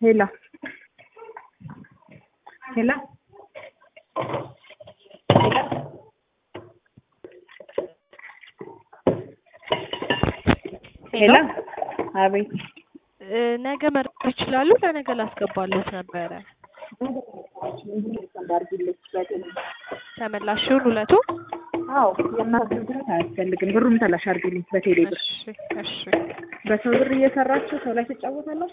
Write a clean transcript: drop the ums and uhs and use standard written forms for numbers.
ሄላ ሄላ ሄላ አቤት ነገ መርጠው ይችላሉ። ለነገ ላስገባሉት ነበረ። ተመላሽውን ሁለቱ አዎ የማስገባት አያስፈልግም። ብሩም ተላሽ አድርግልኝ በቴሌ ብር። እሺ በሰው ብር እየሰራችሁ ሰው ላይ ተጫወታላችሁ።